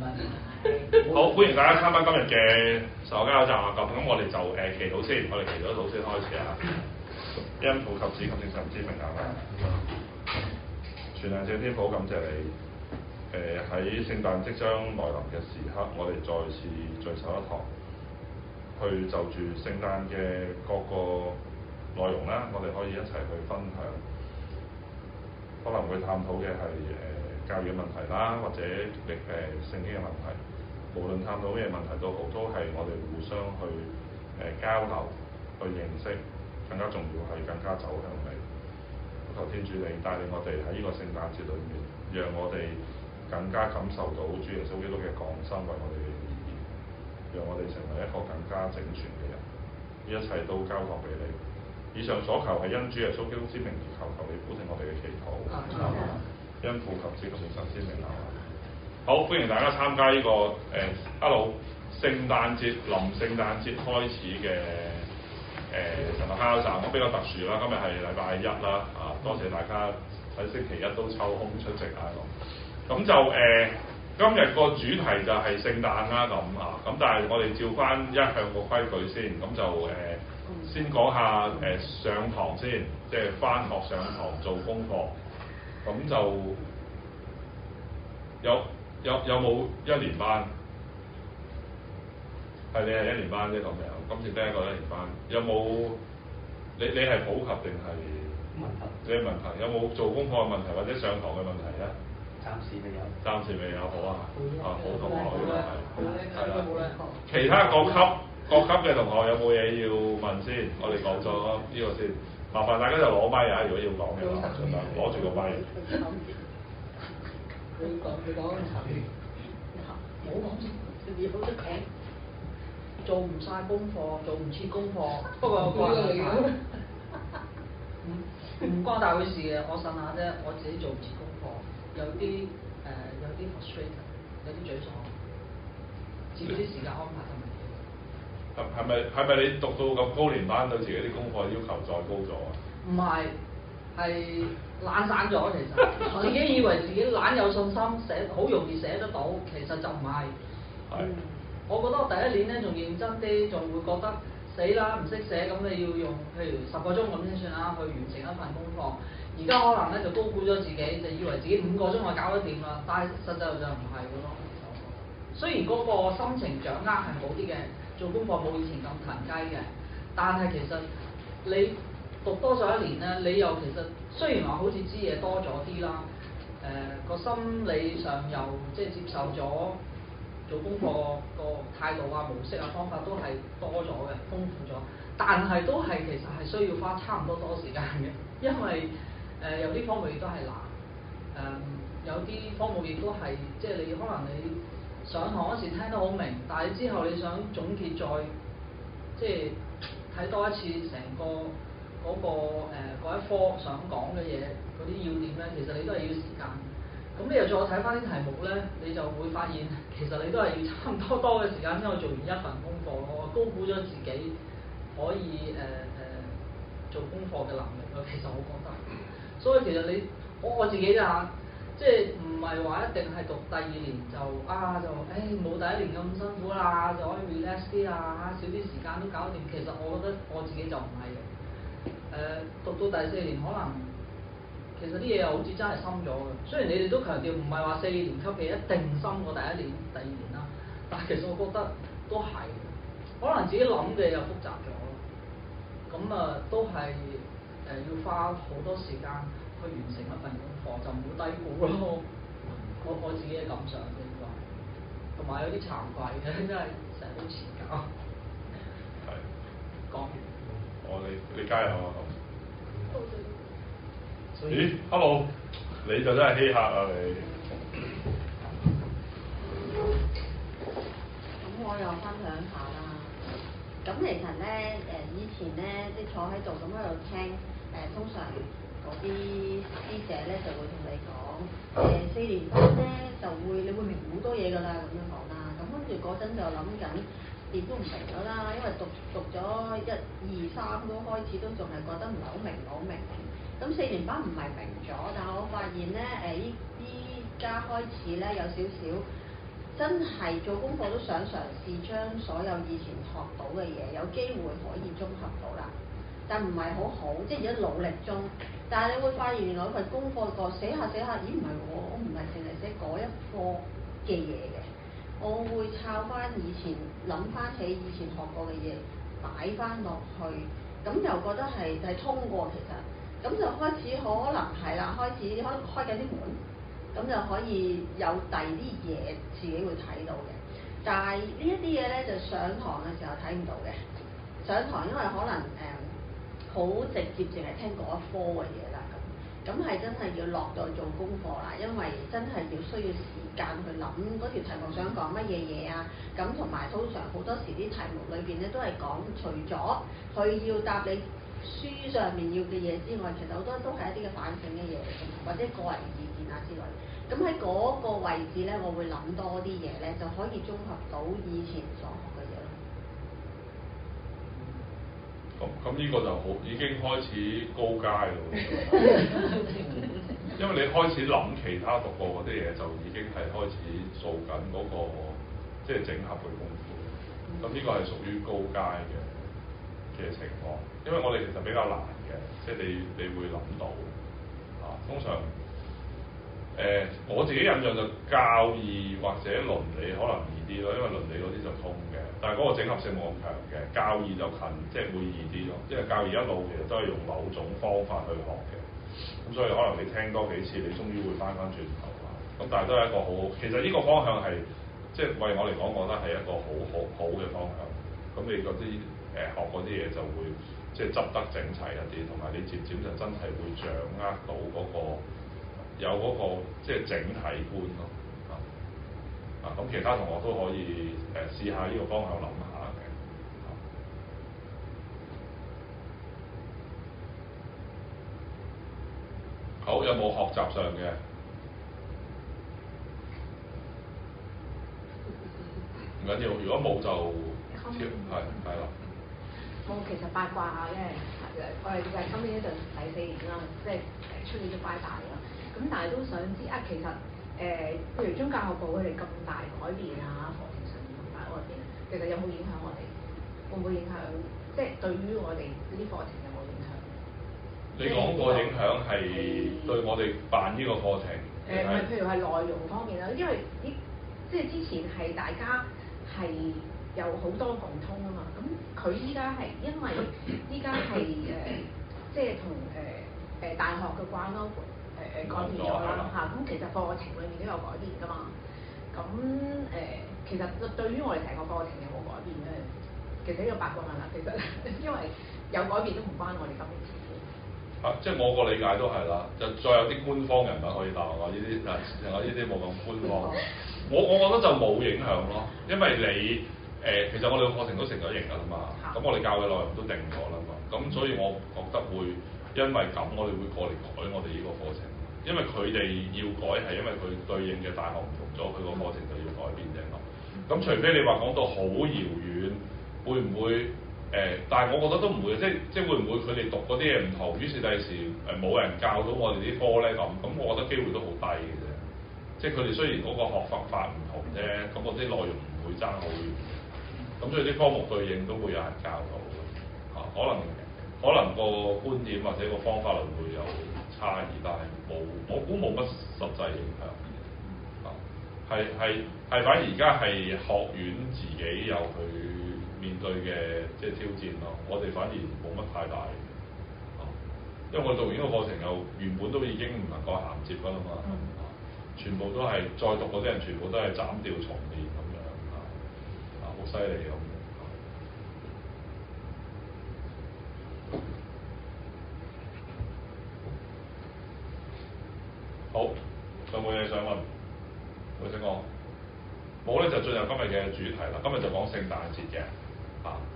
好，歡迎大家參加今日嘅神學加油站啊！咁我哋就祈禱先，我哋祈禱禱先開始啊！因父及子及聖神之名啊！全能聖天父，感謝你喺聖誕即將來臨嘅時刻，我哋再次聚首一堂，去就住聖誕嘅各個內容啦，我哋可以一齊去分享。可能會探討嘅係教育嘅問題啦，或者聖經嘅問題。無論探討咩問題都好，都係我哋互相去交流、去認識，更加重要係更加走向你。求天主你帶領我哋喺呢個聖誕節裏面，讓我哋更加感受到主耶穌基督嘅降生為我哋嘅意義，讓我哋成為一個更加整全嘅人。呢一切都交託俾你。以上所求係因主耶穌基督之名而求，求你俯聽我哋嘅祈禱。因父及子及聖神之名啊！好，歡迎大家參加呢個聖誕節臨聖誕節開始嘅神學加油站。咁比較特殊啦，今日係禮拜一啦，多謝大家喺星期一都抽空出席啊咁就今日個主題就係聖誕啦咁但係我哋照翻一向個規矩先，咁就先講下上堂先，即係返學上堂做功課，咁就有冇一年班？係你係一年班啫咁樣，今次第一個一年班，有冇你係普及定係文憑？你係文憑，有冇做功課嘅問題或者上堂嘅問題咧？暫時未有，好啊，好同學呢個係啦。其他各級嘅同學有冇嘢要問先？我哋講咗呢個先，麻煩大家就攞咪啊！如果要講嘅話，盡量攞住個咪。 你講唔好講先，你好得講。做唔晒功課，做唔切功課，不過個人唔關大會事嘅，我呻下啫，我自己做唔切功課，有啲 frustrated， 有啲沮喪，自己啲時間安排係咪？ 係咪你讀到咁高年班對自己啲功課要求再高咗啊？ 唔係，係懶散咗其實，自己以為自己懶有信心，寫好容易寫得到，其實就唔係。我覺得我第一年咧仲認真啲，仲會覺得死啦唔識寫，咁你要用譬如10個鐘咁先算啦，去完成一份功課。而家可能咧就高估咗自己，就以為自己5個鐘就搞得掂啦，但係實際就唔係嘅咯。雖然嗰個心情掌握係好啲嘅，做功課冇以前咁騰雞嘅，但係其實你讀多咗一年咧，你又其實雖然話好似知嘢多咗啲啦，個心理上又即係接受咗。做功課個態度啊、模式啊、方法都係多咗嘅、豐富咗，但係都係其實係需要花差唔多時間嘅，因為有啲科目亦都係難，有啲科目亦都係即係你可能你上堂嗰時聽得好明，但係之後你想總結再即係睇多一次成個嗰一科想講嘅嘢嗰啲要點咧，其實你都係要時間。咁你又再睇翻啲題目咧，你就會發現其實你都係要差唔多嘅時間先可以做完一份功課咯，高估咗自己可以做功課嘅能力咯。其實我覺得，所以其實我自己咋，即係唔係話一定係讀第二年就冇第一年咁辛苦啦，就可以 relax 啲啊，少啲時間都搞掂。其實我覺得我自己就唔係嘅，讀到第4年可能。其實啲嘢又好似真係深咗嘅，雖然你哋都強調唔係話4年級嘅一定深過第1年、第2年啦，但係其實我覺得都係，可能自己諗嘅又複雜咗，咁都係要花好多時間去完成一份功課，就唔好低估咯。我自己嘅感想應該，同埋有啲慚愧嘅，真係成日都遲交。 係。 講完。 你加油啊！咦 ，Hello， 你就真係稀客啊你！ 咁我又分享下啦。咁其實咧，以前咧，即係坐喺度咁喺度聽，通常嗰啲師姐咧就會同你講，4年班咧你會明好多嘢㗎啦，咁樣講啦。咁跟住嗰陣就諗緊，亦都唔明咗啦，因為讀咗1、2、3都開始都仲係覺得唔係好明。咁4年班唔係明咗，但係我發現咧，依家開始咧有少少真係做功課都想嘗試將所有以前學到嘅嘢有機會可以綜合到啦，但唔係好好，即係而家努力中。但係你會發現原來份功課個寫下，咦唔係喎，我唔係淨係寫嗰一科嘅嘢嘅，我會抄翻以前諗翻起以前學過嘅嘢擺翻落去，咁又覺得係通過其實，咁就開始可能係啦，開始可能開緊啲門。咁就可以有第二啲嘢自己會睇到嘅，但係呢一啲嘢咧就上堂嘅時候睇唔到嘅。上堂因為可能好直接，淨係聽嗰一科嘅嘢啦，咁係真係要落到做功課啦，因為真係要需要時間去諗嗰條題目想講乜嘢嘢啊。咁同埋通常好多時啲題目裏邊咧都係講除咗佢要答你書上面要嘅嘢之外，其實好多都係一啲嘅反省嘅嘢嚟嘅，或者個人意見啊之類。咁喺嗰個位置咧，我會諗多啲嘢咧，就可以綜合到以前所學嘅嘢咯。 咁呢個就好已經開始高階咯，因為你開始諗其他讀過嗰啲嘢，就已經係開始做緊嗰個即係整合嘅功夫。咁呢個係屬於高階嘅情況，因為我哋其實比較難嘅，即係你會諗到啊，通常。我自己印象就教義或者倫理可能易啲咯，因為倫理嗰啲就通嘅，但係嗰個整合性冇咁強嘅。教義就近，即係會易啲咯，因為教義一路其實都係用某種方法去學嘅，咁所以可能你聽多幾次，你終於會翻轉頭啦。咁但係都係一個好，其實呢個方向係即係為我嚟講，我覺得係一個好嘅方向。咁你嗰啲學嗰啲嘢就會即係執得整齊一啲，同埋你漸漸就真係會掌握到嗰個。有嗰個即係整體觀咯，咁其他同學都可以試下呢個方向諗下嘅。好，有冇學習上嘅？唔緊要，如果冇就係啦。 我其實八卦下咧，我哋就係今年呢就第4年啦，即係出年就拜大啦。咁但係都想知啊，其實譬如宗教學部佢哋咁大改變啊，課程上面咁大改變，其實有冇影響我哋？會唔會影響？即係對於我哋呢啲課程有冇影響？ 你講個影響係對我哋辦呢個課程？ 唔係，譬如係內容方面啦，因為即係之前係大家係有好多共通啊嘛。咁佢依家係因為依家係即係同大學嘅掛鈎。改變咗啦嚇，咁其實課程裏面都有改變㗎嘛。咁其實對於我哋成個課程有冇改變咧？其實呢個八卦問啦，其實因為有改變都唔關我哋今年事嘅。 即係我個理解都係啦，就再有啲官方人物可以答我呢啲嗱，我呢啲冇咁官方。我覺得就冇影響咯，因為你其實我哋個課程都成咗型㗎啦嘛，咁我哋教嘅內容都定咗啦嘛，咁所以我覺得會因為咁，我哋會過嚟改我哋呢個課程。因為佢哋要改係因為佢對應嘅大學唔同咗，佢個課程就要改變啫嘛。咁除非你話講到好遙遠，會唔會但係我覺得都唔會，即係會唔會佢哋讀嗰啲嘢唔同，於是第時冇人教到我哋啲科咧咁，我覺得機會都好低嘅啫。即係佢哋雖然嗰個學法唔同啫，咁嗰啲內容唔會爭好遠。咁所以啲科目對應都會有人教到嘅，可能個觀點或者個方法論會有差異，但係我估冇乜實際影響。係反而而家係學院自己有去面對嘅即係挑戰咯。我哋反而冇乜太大，因為我哋讀完呢個課程又原本都已經唔能夠銜接㗎啦嘛。全部都係再讀嗰啲人，全部都係斬掉重練咁樣好犀利咁。好，有冇嘢想問？或者講冇咧，就進入今日嘅主題啦。今日就講聖誕節嘅。